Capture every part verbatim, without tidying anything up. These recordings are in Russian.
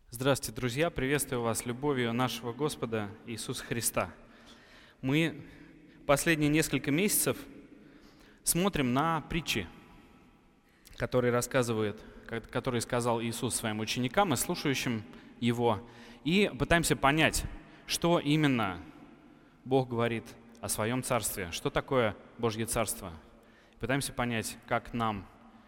Здравствуйте, друзья! Приветствую вас любовью нашего Господа Иисуса Христа. Мы последние несколько месяцев смотрим на притчи, которые рассказывает, которые сказал Иисус своим ученикам и слушающим Его, и пытаемся понять, что именно Бог говорит о Своем Царстве, что такое Божье Царство. Пытаемся понять, как нам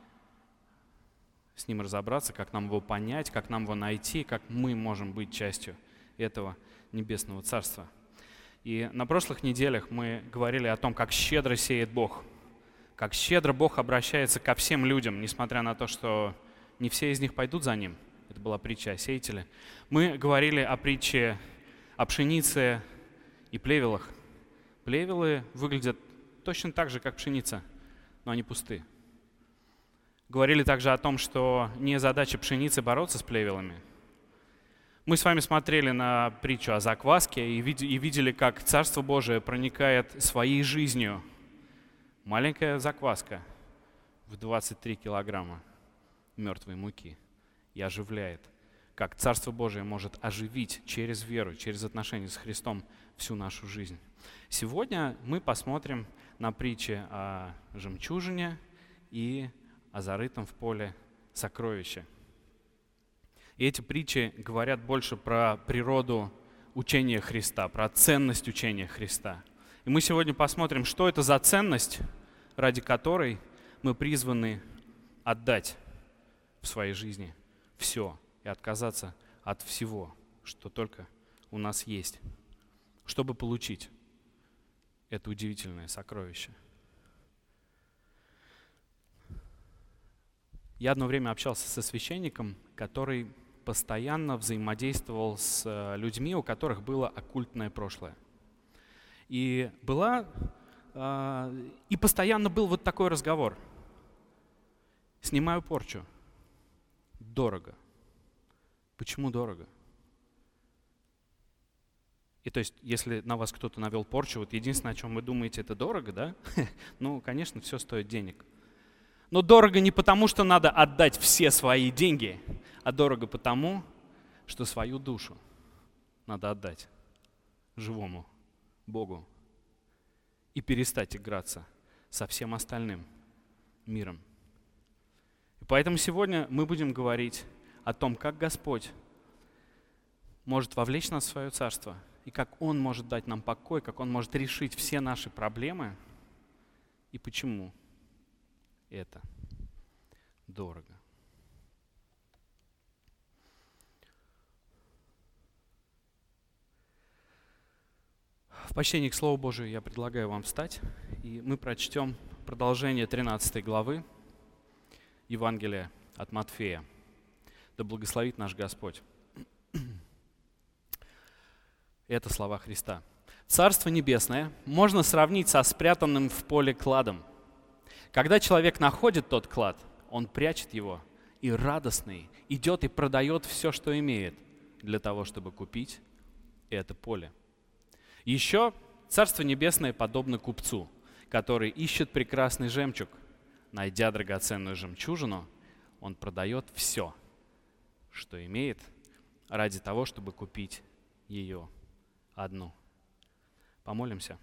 с ним разобраться, как нам его понять, как нам его найти, как мы можем быть частью этого небесного царства. И на прошлых неделях мы говорили о том, как щедро сеет Бог, как щедро Бог обращается ко всем людям, несмотря на то, что не все из них пойдут за Ним. Это была притча о сеятеле. Мы говорили о притче о пшенице и плевелах. Плевелы выглядят точно так же, как пшеница, но они пусты. Говорили также о том, что не задача пшеницы бороться с плевелами. Мы с вами смотрели на притчу о закваске и видели, как Царство Божие проникает своей жизнью. Маленькая закваска в двадцать три килограмма мертвой муки и оживляет. Как Царство Божие может оживить через веру, через отношения с Христом всю нашу жизнь. Сегодня мы посмотрим на притчи о жемчужине и о зарытом в поле сокровище. И эти притчи говорят больше про природу учения Христа, про ценность учения Христа. И мы сегодня посмотрим, что это за ценность, ради которой мы призваны отдать в своей жизни все и отказаться от всего, что только у нас есть, чтобы получить это удивительное сокровище. Я одно время общался со священником, который постоянно взаимодействовал с людьми, у которых было оккультное прошлое. И была, и постоянно был вот такой разговор. Снимаю порчу. Дорого. Почему дорого? И то есть, если на вас кто-то навел порчу, вот единственное, о чем вы думаете, это дорого, да? Ну, конечно, все стоит денег. Но дорого не потому, что надо отдать все свои деньги, а дорого потому, что свою душу надо отдать живому Богу и перестать играться со всем остальным миром. И поэтому сегодня мы будем говорить о том, как Господь может вовлечь нас в свое царство, и как Он может дать нам покой, как Он может решить все наши проблемы, и почему это дорого. В почтении к Слову Божию я предлагаю вам встать, и мы прочтем продолжение тринадцатой главы Евангелия от Матфея. Да благословит наш Господь. Это слова Христа. «Царство небесное можно сравнить со спрятанным в поле кладом. Когда человек находит тот клад, он прячет его и радостный идет и продает все, что имеет, для того, чтобы купить это поле. Еще Царство Небесное подобно купцу, который ищет прекрасный жемчуг. Найдя драгоценную жемчужину, он продает все, что имеет, ради того, чтобы купить ее одну». Помолимся.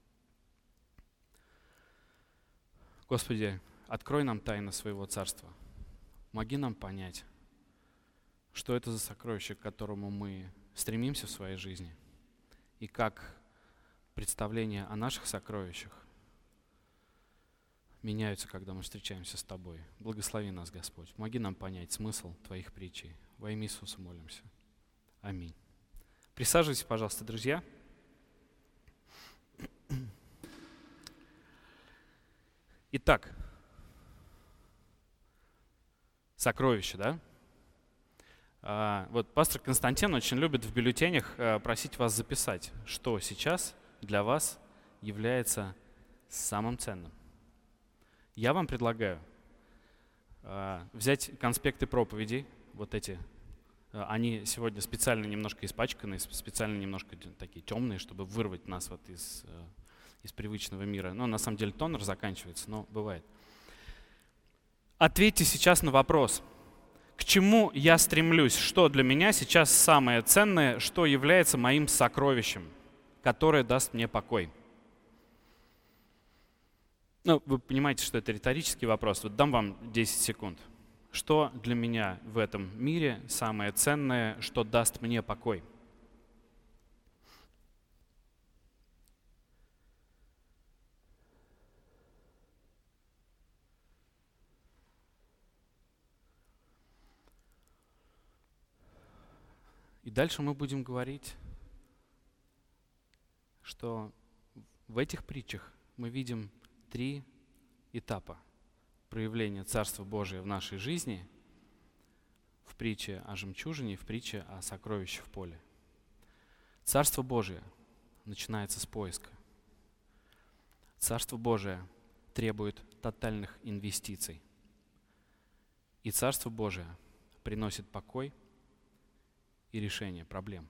Господи, открой нам тайны своего царства. Помоги нам понять, что это за сокровище, к которому мы стремимся в своей жизни, и как представления о наших сокровищах меняются, когда мы встречаемся с Тобой. Благослови нас, Господь. Помоги нам понять смысл Твоих притчей. Во имя Иисуса молимся. Аминь. Присаживайтесь, пожалуйста, друзья. Итак, сокровище, да? А, вот пастор Константин очень любит в бюллетенях а, просить вас записать, что сейчас для вас является самым ценным. Я вам предлагаю а, взять конспекты проповедей, вот эти. А, они сегодня специально немножко испачканы, специально немножко такие темные, чтобы вырвать нас вот из... из привычного мира. Но на самом деле тонер заканчивается, но бывает. Ответьте сейчас на вопрос, к чему я стремлюсь, что для меня сейчас самое ценное, что является моим сокровищем, которое даст мне покой. Ну, вы понимаете, что это риторический вопрос. Вот дам вам десять секунд. Что для меня в этом мире самое ценное, что даст мне покой? И дальше мы будем говорить, что в этих притчах мы видим три этапа проявления Царства Божия в нашей жизни: в притче о жемчужине, в притче о сокровище в поле. Царство Божие начинается с поиска. Царство Божие требует тотальных инвестиций. И Царство Божие приносит покой и решение проблем.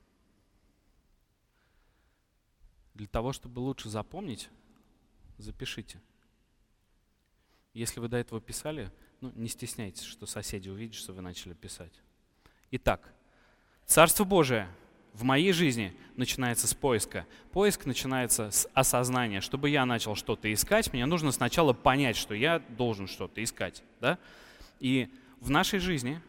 Для того, чтобы лучше запомнить, запишите. Если вы до этого писали, ну, не стесняйтесь, что соседи увидят, что вы начали писать. Итак, Царство Божие в моей жизни начинается с поиска. Поиск начинается с осознания. Чтобы я начал что-то искать, мне нужно сначала понять, что я должен что-то искать. Да? И в нашей жизни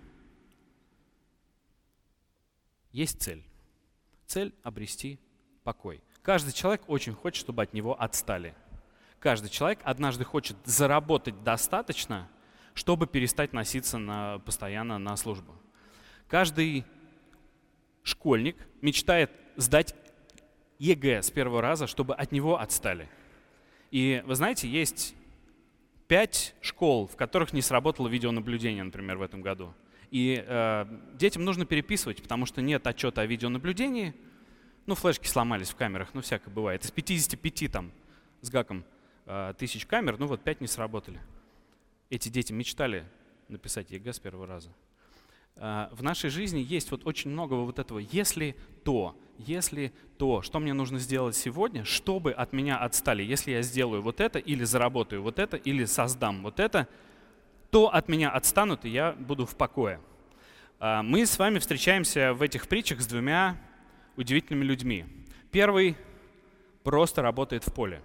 есть цель. Цель — обрести покой. Каждый человек очень хочет, чтобы от него отстали. Каждый человек однажды хочет заработать достаточно, чтобы перестать носиться на, постоянно на службу. Каждый школьник мечтает сдать ЕГЭ с первого раза, чтобы от него отстали. И вы знаете, есть пять школ, в которых не сработало видеонаблюдение, например, в этом году. И э, детям нужно переписывать, потому что нет отчета о видеонаблюдении. Ну, флешки сломались в камерах, ну, всякое бывает. Из пятидесяти пяти там с гаком э, тысяч камер, ну вот пять не сработали. Эти дети мечтали написать ЕГЭ с первого раза. Э, в нашей жизни есть вот очень много вот этого «если то», «если то», что мне нужно сделать сегодня, чтобы от меня отстали. Если я сделаю вот это, или заработаю вот это, или создам вот это, то от меня отстанут, и я буду в покое. Э, мы с вами встречаемся в этих притчах с двумя удивительными людьми. Первый просто работает в поле.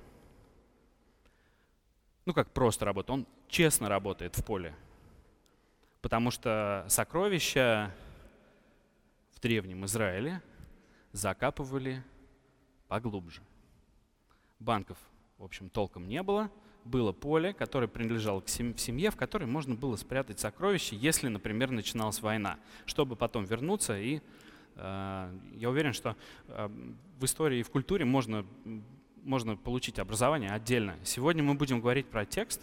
Ну как просто работает? Он честно работает в поле. Потому что сокровища в древнем Израиле закапывали поглубже. Банков, в общем, толком не было. Было поле, которое принадлежало к семье, в которой можно было спрятать сокровища, если, например, начиналась война, чтобы потом вернуться. И э, я уверен, что э, в истории и в культуре можно, можно получить образование отдельно. Сегодня мы будем говорить про текст.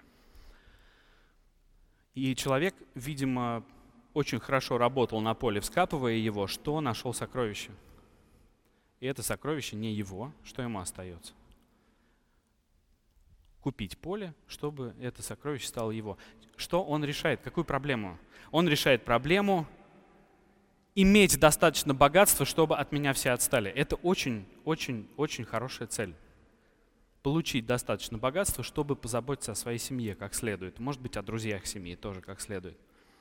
И человек, видимо, очень хорошо работал на поле, вскапывая его, что нашел сокровище. И это сокровище не его, что ему остается? Купить поле, чтобы это сокровище стало его. Что он решает? Какую проблему? Он решает проблему иметь достаточно богатства, чтобы от меня все отстали. Это очень, очень, очень хорошая цель. Получить достаточно богатства, чтобы позаботиться о своей семье как следует. Может быть, о друзьях семьи тоже как следует.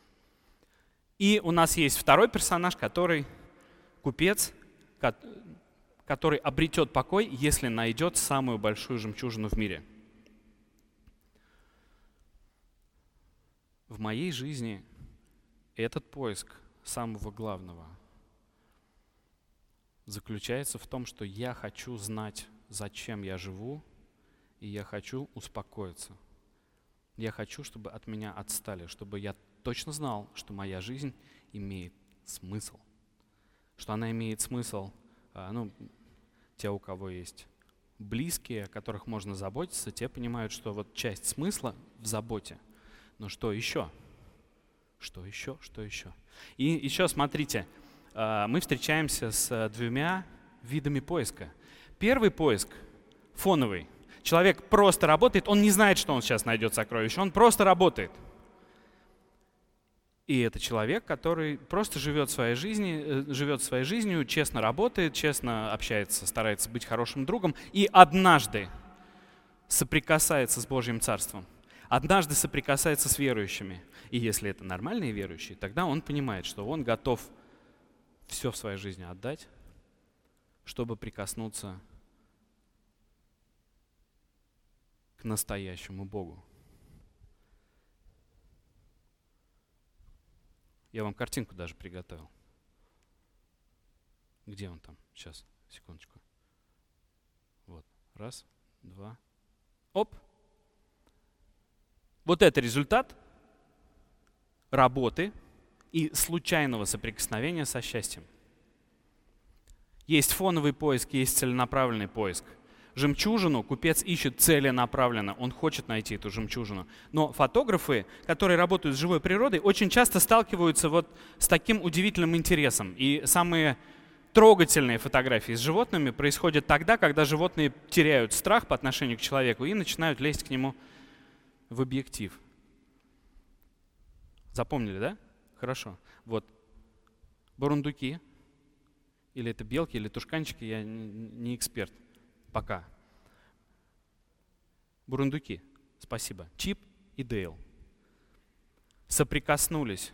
И у нас есть второй персонаж, который купец, который обретет покой, если найдет самую большую жемчужину в мире. В моей жизни этот поиск самого главного заключается в том, что я хочу знать, зачем я живу, и я хочу успокоиться. Я хочу, чтобы от меня отстали, чтобы я точно знал, что моя жизнь имеет смысл. Что она имеет смысл, ну, те, у кого есть близкие, о которых можно заботиться, те понимают, что вот часть смысла в заботе. Но что еще? Что еще? Что еще? И еще смотрите, мы встречаемся с двумя видами поиска. Первый поиск фоновый. Человек просто работает, он не знает, что он сейчас найдет сокровище, он просто работает. И это человек, который просто живет своей жизнью, живет своей жизнью, честно работает, честно общается, старается быть хорошим другом и однажды соприкасается с Божьим Царством. однажды соприкасается с верующими. И если это нормальные верующие, тогда он понимает, что он готов все в своей жизни отдать, чтобы прикоснуться к настоящему Богу. Я вам картинку даже приготовил. Где он там? Сейчас, секундочку. Вот. Раз, два. Оп! Вот это результат работы и случайного соприкосновения со счастьем. Есть фоновый поиск, есть целенаправленный поиск. Жемчужину купец ищет целенаправленно, он хочет найти эту жемчужину. Но фотографы, которые работают с живой природой, очень часто сталкиваются вот с таким удивительным интересом. И самые трогательные фотографии с животными происходят тогда, когда животные теряют страх по отношению к человеку и начинают лезть к нему в объектив. Запомнили, да? Хорошо. Вот бурундуки, или это белки, или тушканчики, я не эксперт пока. Бурундуки, спасибо. Чип и Дейл соприкоснулись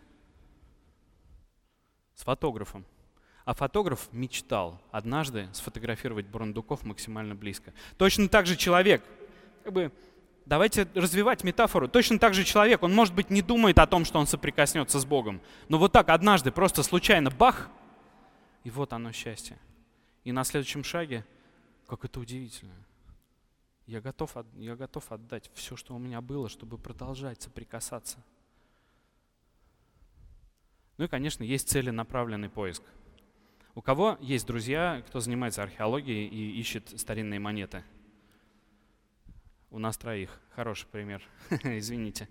с фотографом. А фотограф мечтал однажды сфотографировать бурундуков максимально близко. Точно так же человек, как бы, давайте развивать метафору, точно так же человек, он, может быть, не думает о том, что он соприкоснется с Богом, но вот так однажды просто случайно бах, и вот оно счастье. И на следующем шаге, как это удивительно, я готов, я готов отдать все, что у меня было, чтобы продолжать соприкасаться. Ну и, конечно, есть целенаправленный поиск. У кого есть друзья, кто занимается археологией и ищет старинные монеты? У нас троих. Хороший пример. Извините.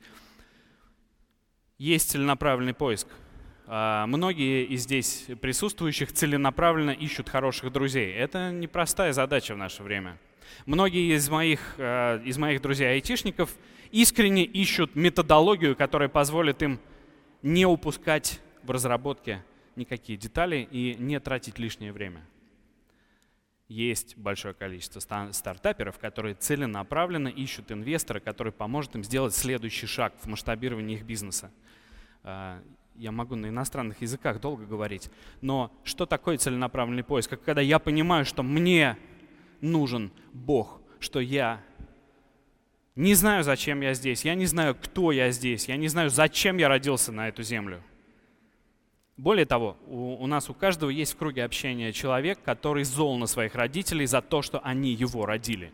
Есть целенаправленный поиск. Многие из здесь присутствующих целенаправленно ищут хороших друзей. Это непростая задача в наше время. Многие из моих, из моих друзей-айтишников искренне ищут методологию, которая позволит им не упускать в разработке никакие детали и не тратить лишнее время. Есть большое количество стартаперов, которые целенаправленно ищут инвестора, который поможет им сделать следующий шаг в масштабировании их бизнеса. Я могу на иностранных языках долго говорить, но что такое целенаправленный поиск? Это когда я понимаю, что мне нужен Бог, что я не знаю, зачем я здесь, я не знаю, кто я здесь, я не знаю, зачем я родился на эту землю. Более того, у, у нас у каждого есть в круге общения человек, который зол на своих родителей за то, что они его родили.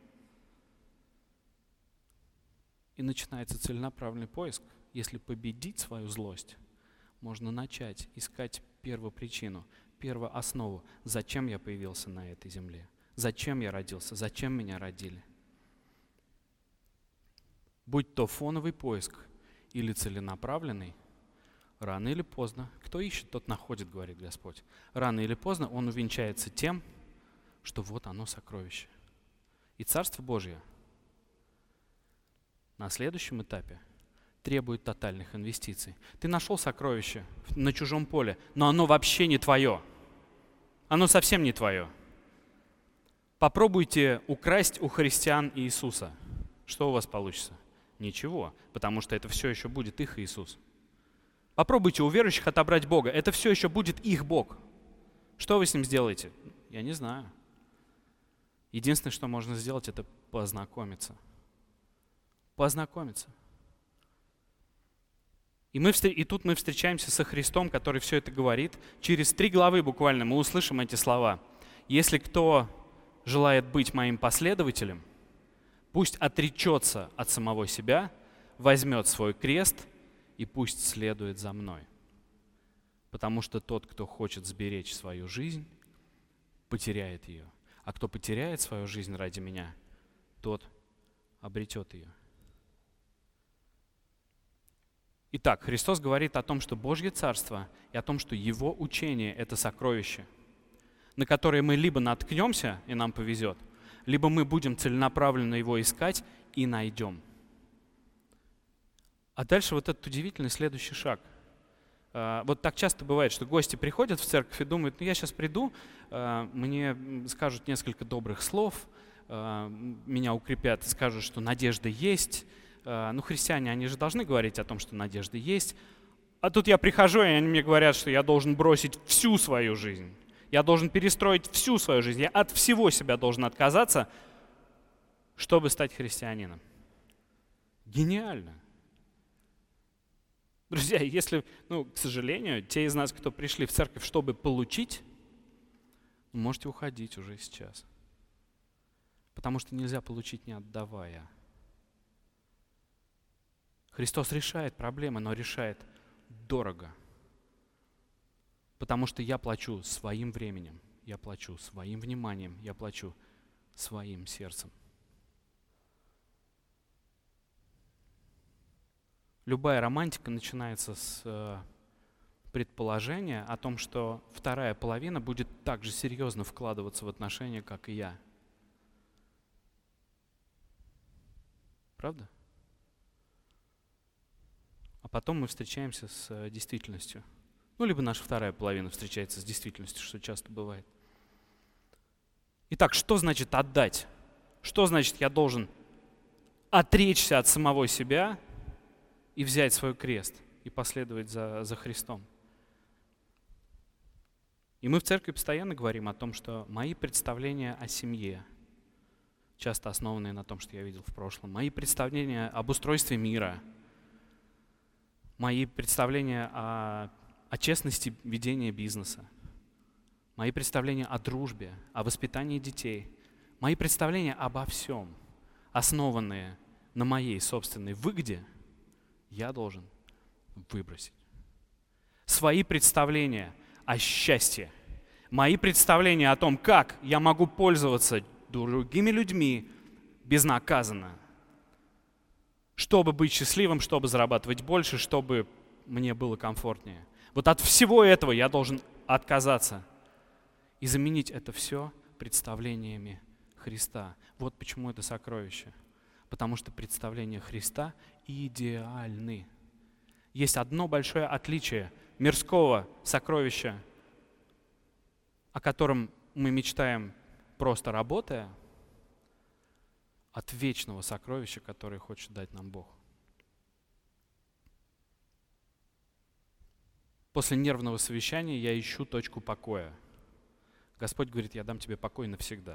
И начинается целенаправленный поиск. Если победить свою злость, можно начать искать первопричину, первооснову, зачем я появился на этой земле, зачем я родился, зачем меня родили. Будь то фоновый поиск или целенаправленный, рано или поздно, кто ищет, тот находит, говорит Господь. Рано или поздно он увенчается тем, что вот оно сокровище. И Царство Божье на следующем этапе требует тотальных инвестиций. Ты нашел сокровище на чужом поле, но оно вообще не твое. Оно совсем не твое. Попробуйте украсть у христиан Иисуса. Что у вас получится? Ничего, потому что это все еще будет их Иисус. Попробуйте у верующих отобрать Бога. Это все еще будет их Бог. Что вы с ним сделаете? Я не знаю. Единственное, что можно сделать, это познакомиться. Познакомиться. И, мы, и тут мы встречаемся со Христом, который все это говорит. Через три главы буквально мы услышим эти слова. Если кто желает быть моим последователем, пусть отречется от самого себя, возьмет свой крест и пусть следует за мной. Потому что тот, кто хочет сберечь свою жизнь, потеряет ее. А кто потеряет свою жизнь ради меня, тот обретет ее. Итак, Христос говорит о том, что Божье Царство и о том, что Его учение — это сокровище, на которое мы либо наткнемся, и нам повезет, либо мы будем целенаправленно его искать и найдем. А дальше вот этот удивительный следующий шаг. Вот так часто бывает, что гости приходят в церковь и думают, ну я сейчас приду, мне скажут несколько добрых слов, меня укрепят, скажут, что надежда есть, э, ну, христиане, они же должны говорить о том, что надежда есть. А тут я прихожу, и они мне говорят, что я должен бросить всю свою жизнь. Я должен перестроить всю свою жизнь. Я от всего себя должен отказаться, чтобы стать христианином. Гениально. Друзья, если, ну, к сожалению, те из нас, кто пришли в церковь, чтобы получить, можете уходить уже сейчас. Потому что нельзя получить, не отдавая. Христос решает проблемы, но решает дорого. Потому что я плачу своим временем, я плачу своим вниманием, я плачу своим сердцем. Любая романтика начинается с э, предположения о том, что вторая половина будет так же серьезно вкладываться в отношения, как и я. Правда? А потом мы встречаемся с э, действительностью. Ну, либо наша вторая половина встречается с действительностью, что часто бывает. Итак, что значит отдать? Что значит я должен отречься от самого себя и взять свой крест и последовать за, за Христом? И мы в церкви постоянно говорим о том, что мои представления о семье, часто основанные на том, что я видел в прошлом, мои представления об устройстве мира, мои представления о, о честности ведения бизнеса, мои представления о дружбе, о воспитании детей, мои представления обо всем, основанные на моей собственной выгоде, я должен выбросить. Свои представления о счастье, мои представления о том, как я могу пользоваться другими людьми безнаказанно, чтобы быть счастливым, чтобы зарабатывать больше, чтобы мне было комфортнее. Вот от всего этого я должен отказаться и заменить это все представлениями Христа. Вот почему это сокровище. Потому что представления Христа идеальны. Есть одно большое отличие мирского сокровища, о котором мы мечтаем просто работая, от вечного сокровища, которое хочет дать нам Бог. После нервного совещания я ищу точку покоя. Господь говорит, я дам тебе покой навсегда.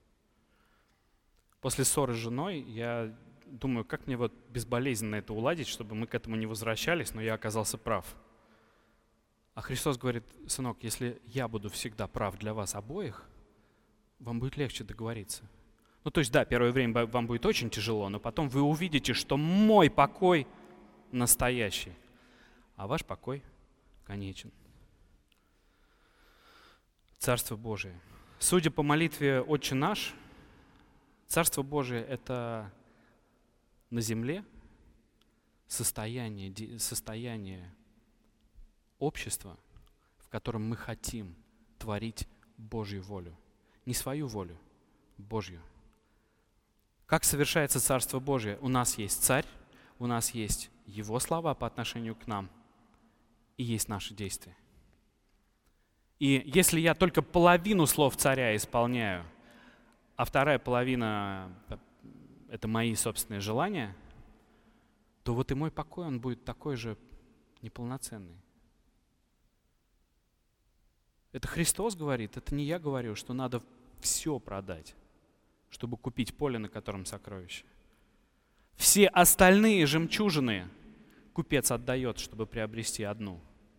После ссоры с женой я думаю, как мне вот безболезненно это уладить, чтобы мы к этому не возвращались, но я оказался прав. А Христос говорит, сынок, если я буду всегда прав для вас обоих, вам будет легче договориться. Ну, то есть, да, первое время вам будет очень тяжело, но потом вы увидите, что мой покой настоящий, а ваш покой конечен. Царство Божие. Судя по молитве «Отче наш», Царство Божие — это на земле состояние, состояние общества, в котором мы хотим творить Божью волю. Не свою волю, Божью. Как совершается Царство Божие? У нас есть Царь, у нас есть Его слова по отношению к нам, и есть наши действия. И если я только половину слов Царя исполняю, а вторая половина — это мои собственные желания, то вот и мой покой, он будет такой же неполноценный. Это Христос говорит, это не я говорю, что надо все продать, чтобы купить поле, на котором сокровище. Все остальные жемчужины купец отдает, чтобы приобрести одну.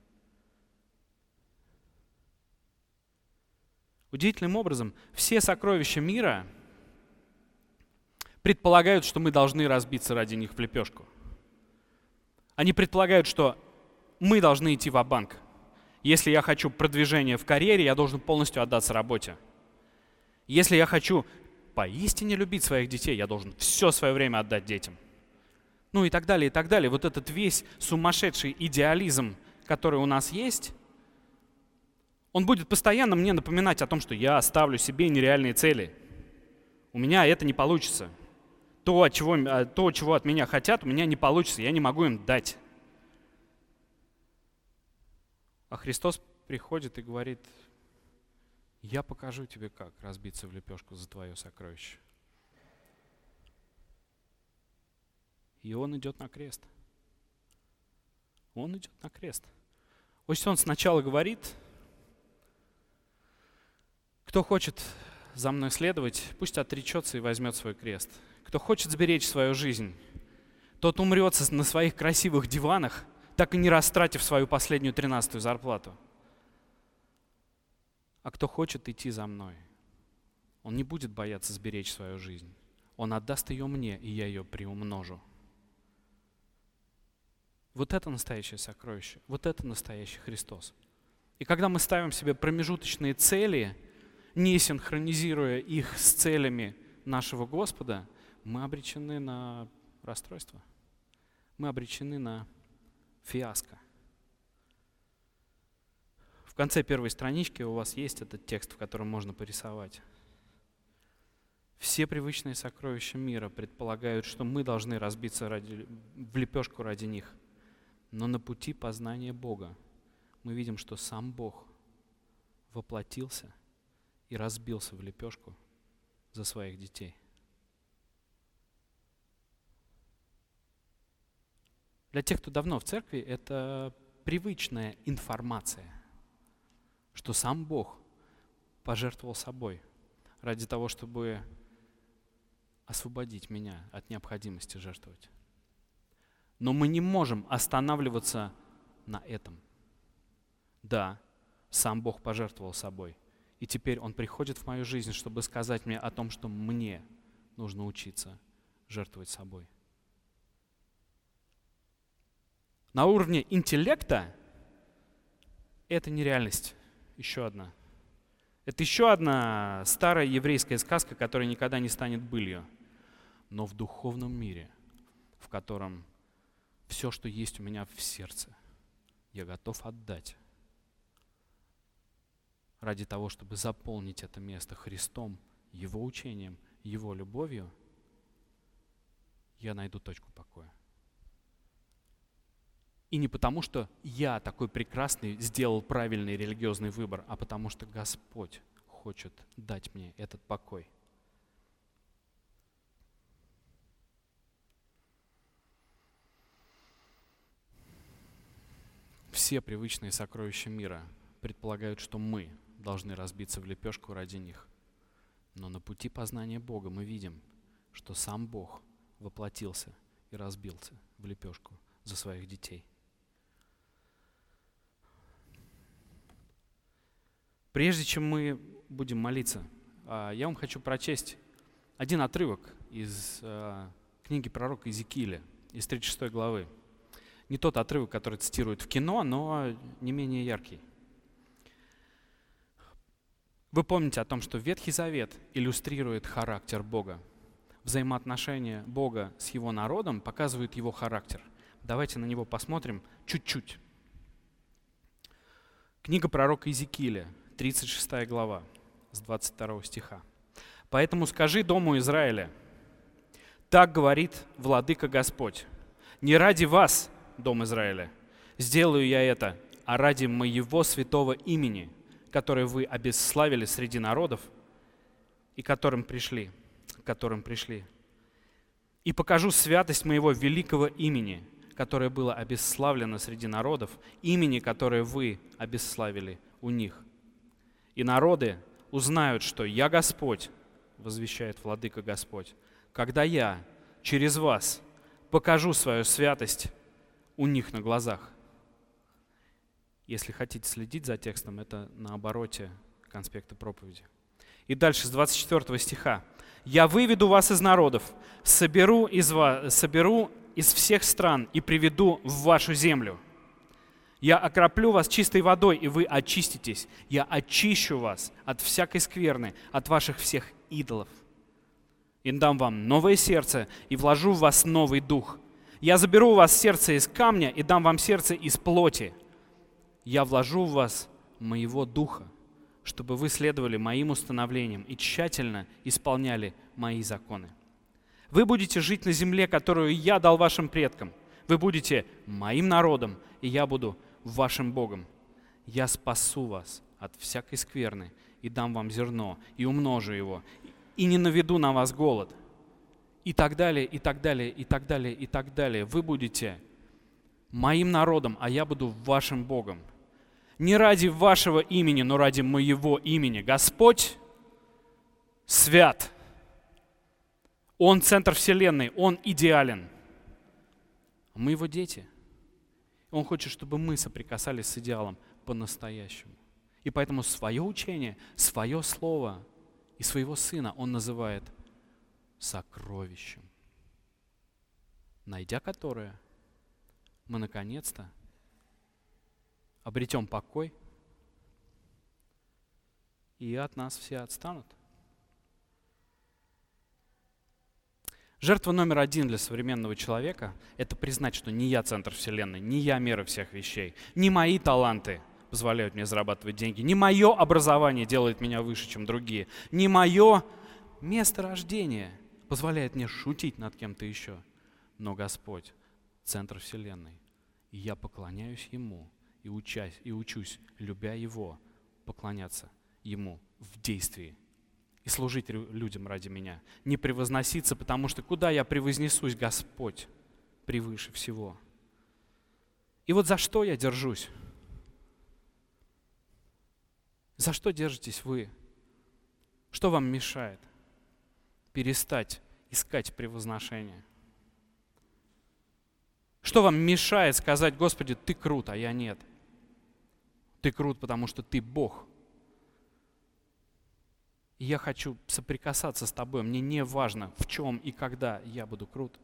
Удивительным образом, все сокровища мира предполагают, что мы должны разбиться ради них в лепешку. Они предполагают, что мы должны идти ва-банк. Если я хочу продвижения в карьере, я должен полностью отдаться работе. Если я хочу поистине любить своих детей, я должен все свое время отдать детям. Ну и так далее, и так далее. Вот этот весь сумасшедший идеализм, который у нас есть, он будет постоянно мне напоминать о том, что я ставлю себе нереальные цели. У меня это не получится. То, чего, то, чего от меня хотят, у меня не получится, я не могу им дать. А Христос приходит и говорит, я покажу тебе, как разбиться в лепешку за твое сокровище. И Он идет на крест. Он идет на крест. Пусть Он сначала говорит: кто хочет за мной следовать, пусть отречется и возьмет свой крест. Кто хочет сберечь свою жизнь, тот умрет на своих красивых диванах, так и не растратив свою последнюю тринадцатую зарплату. А кто хочет идти за мной, он не будет бояться сберечь свою жизнь. Он отдаст ее мне, и я ее приумножу. Вот это настоящее сокровище, вот это настоящий Христос. И когда мы ставим себе промежуточные цели, не синхронизируя их с целями нашего Господа, мы обречены на расстройство. Мы обречены на фиаско. В конце первой странички у вас есть этот текст, в котором можно порисовать. Все привычные сокровища мира предполагают, что мы должны разбиться ради, в лепешку ради них. Но на пути познания Бога мы видим, что сам Бог воплотился и разбился в лепешку за своих детей. Для тех, кто давно в церкви, это привычная информация, что сам Бог пожертвовал собой ради того, чтобы освободить меня от необходимости жертвовать. Но мы не можем останавливаться на этом. Да, сам Бог пожертвовал собой. И теперь Он приходит в мою жизнь, чтобы сказать мне о том, что мне нужно учиться жертвовать собой. На уровне интеллекта это нереальность. Еще одна. Это еще одна старая еврейская сказка, которая никогда не станет былью. Но в духовном мире, в котором все, что есть у меня в сердце, я готов отдать ради того, чтобы заполнить это место Христом, Его учением, Его любовью, я найду точку покоя. И не потому, что я такой прекрасный сделал правильный религиозный выбор, а потому что Господь хочет дать мне этот покой. Все привычные сокровища мира предполагают, что мы должны разбиться в лепешку ради них. Но на пути познания Бога мы видим, что сам Бог воплотился и разбился в лепешку за своих детей. Прежде чем мы будем молиться, я вам хочу прочесть один отрывок из книги пророка Иезекииля, из тридцать шестой главы. Не тот отрывок, который цитируют в кино, но не менее яркий. Вы помните о том, что Ветхий Завет иллюстрирует характер Бога. Взаимоотношения Бога с Его народом показывают Его характер. Давайте на него посмотрим чуть-чуть. Книга пророка Иезекииля, тридцать шестая глава, с двадцать второго стиха. «Поэтому скажи дому Израиля, так говорит владыка Господь, не ради вас, дом Израиля, сделаю я это, а ради моего святого имени, которое вы обесславили среди народов, и которым пришли, которым пришли. И покажу святость моего великого имени, которое было обесславлено среди народов, имени, которое вы обесславили у них. И народы узнают, что я Господь, возвещает владыка Господь, когда я через вас покажу свою святость у них на глазах». Если хотите следить за текстом, это на обороте конспекта проповеди. И дальше с двадцать четвёртого стиха. «Я выведу вас из народов, соберу из, вас, соберу из всех стран и приведу в вашу землю. Я окроплю вас чистой водой, и вы очиститесь. Я очищу вас от всякой скверны, от ваших всех идолов. И дам вам новое сердце, и вложу в вас новый дух. Я заберу у вас сердце из камня, и дам вам сердце из плоти. Я вложу в вас моего духа, чтобы вы следовали моим установлениям и тщательно исполняли мои законы. Вы будете жить на земле, которую я дал вашим предкам. Вы будете моим народом, и я буду вашим Богом. Я спасу вас от всякой скверны и дам вам зерно, и умножу его, и не наведу на вас голод, и так далее, и так далее, и так далее, и так далее. Вы будете моим народом, а я буду вашим Богом. Не ради вашего имени, но ради моего имени. Господь свят. Он центр вселенной, Он идеален. Мы Его дети. Он хочет, чтобы мы соприкасались с идеалом по-настоящему. И поэтому свое учение, свое слово и своего Сына Он называет сокровищем, найдя которое, мы наконец-то обретем покой, и от нас все отстанут. Жертва номер один для современного человека — это признать, что не я центр вселенной, не я мера всех вещей, не мои таланты позволяют мне зарабатывать деньги, не мое образование делает меня выше, чем другие, не мое место рождения позволяет мне шутить над кем-то еще. Но Господь — центр вселенной, и я поклоняюсь Ему и, учась, и учусь, любя Его, поклоняться Ему в действии и служить людям ради меня. Не превозноситься, потому что куда я превознесусь, Господь превыше всего. И вот за что я держусь? За что держитесь вы? Что вам мешает перестать искать превозношение? Что вам мешает сказать: Господи, Ты крут, а я нет? Ты крут, потому что Ты Бог. И я хочу соприкасаться с Тобой. Мне не важно, в чем и когда я буду крут.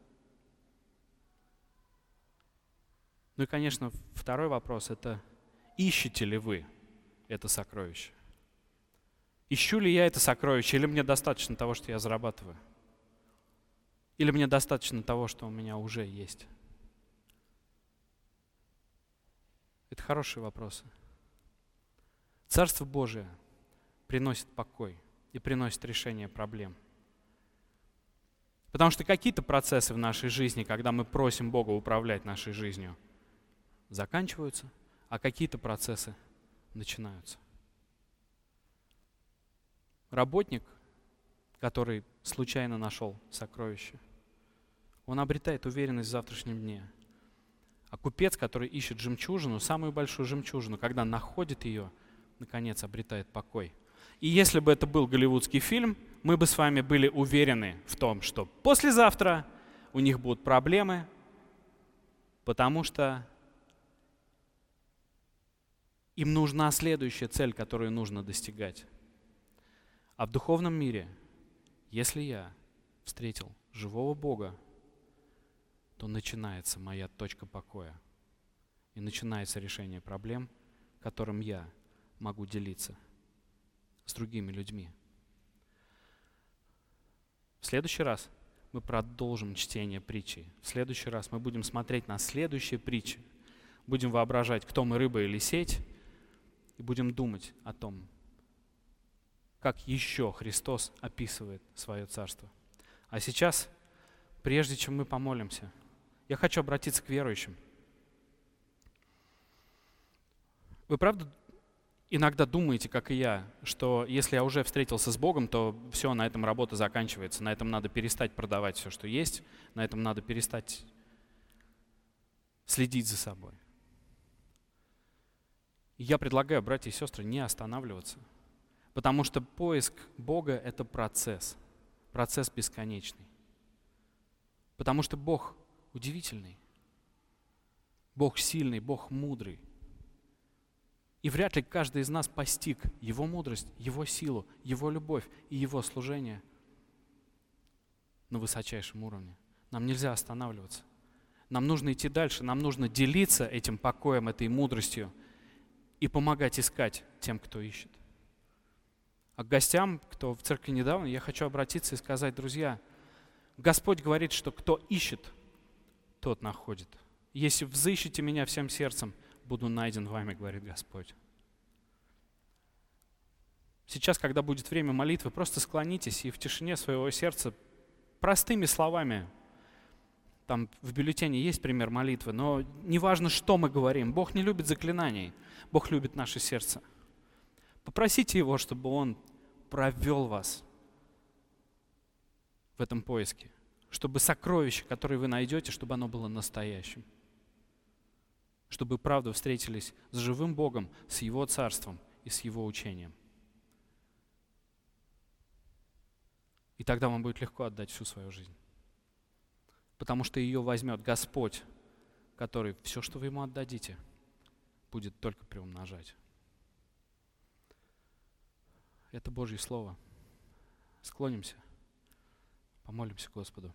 Ну и, конечно, второй вопрос — это: ищете ли вы это сокровище? Ищу ли я это сокровище, или мне достаточно того, что я зарабатываю? Или мне достаточно того, что у меня уже есть? Это хорошие вопросы. Царство Божие приносит покой и приносит решение проблем. Потому что какие-то процессы в нашей жизни, когда мы просим Бога управлять нашей жизнью, заканчиваются, а какие-то процессы начинаются. Работник, который случайно нашел сокровище, он обретает уверенность в завтрашнем дне. А купец, который ищет жемчужину, самую большую жемчужину, когда находит ее, наконец обретает покой. И если бы это был голливудский фильм, мы бы с вами были уверены в том, что послезавтра у них будут проблемы, потому что им нужна следующая цель, которую нужно достигать. А в духовном мире, если я встретил живого Бога, то начинается моя точка покоя. И начинается решение проблем, которым я могу делиться с другими людьми. В следующий раз мы продолжим чтение притчи. В следующий раз мы будем смотреть на следующие притчи. Будем воображать, кто мы, рыба или сеть, и будем думать о том, как еще Христос описывает свое царство. А сейчас, прежде чем мы помолимся, я хочу обратиться к верующим. Вы правда иногда думаете, как и я, что если я уже встретился с Богом, то все, на этом работа заканчивается, на этом надо перестать продавать все, что есть, на этом надо перестать следить за собой. И я предлагаю, братья и сестры, не останавливаться, потому что поиск Бога — это процесс, процесс бесконечный. Потому что Бог удивительный, Бог сильный, Бог мудрый. И вряд ли каждый из нас постиг Его мудрость, Его силу, Его любовь и Его служение на высочайшем уровне. Нам нельзя останавливаться. Нам нужно идти дальше, нам нужно делиться этим покоем, этой мудростью и помогать искать тем, кто ищет. А к гостям, кто в церкви недавно, я хочу обратиться и сказать: друзья, Господь говорит, что кто ищет, тот находит. Если взыщете меня всем сердцем, буду найден вами, говорит Господь. Сейчас, когда будет время молитвы, просто склонитесь и в тишине своего сердца простыми словами, там в бюллетене есть пример молитвы, но неважно, что мы говорим, Бог не любит заклинаний, Бог любит наше сердце. Попросите Его, чтобы Он провел вас в этом поиске. Чтобы сокровище, которое вы найдете, чтобы оно было настоящим. Чтобы правда встретились с живым Богом, с Его Царством и с Его учением. И тогда вам будет легко отдать всю свою жизнь. Потому что ее возьмет Господь, который все, что вы Ему отдадите, будет только приумножать. Это Божье Слово. Склонимся, помолимся Господу.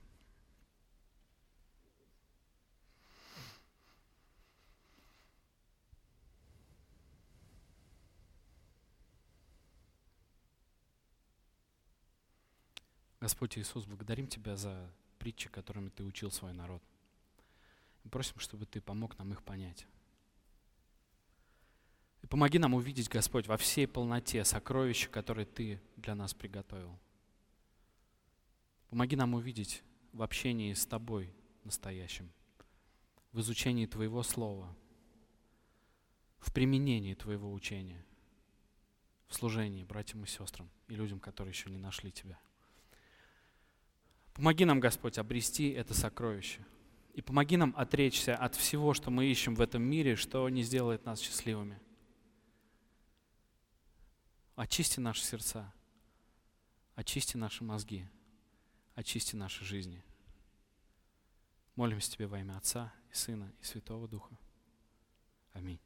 Господь Иисус, благодарим Тебя за притчи, которыми Ты учил свой народ. Мы просим, чтобы Ты помог нам их понять. И помоги нам увидеть, Господь, во всей полноте сокровища, которые Ты для нас приготовил. Помоги нам увидеть в общении с Тобой настоящим, в изучении Твоего Слова, в применении Твоего учения, в служении братьям и сестрам и людям, которые еще не нашли Тебя. Помоги нам, Господь, обрести это сокровище. И помоги нам отречься от всего, что мы ищем в этом мире, что не сделает нас счастливыми. Очисти наши сердца, очисти наши мозги, очисти наши жизни. Молимся Тебе во имя Отца и Сына и Святого Духа. Аминь.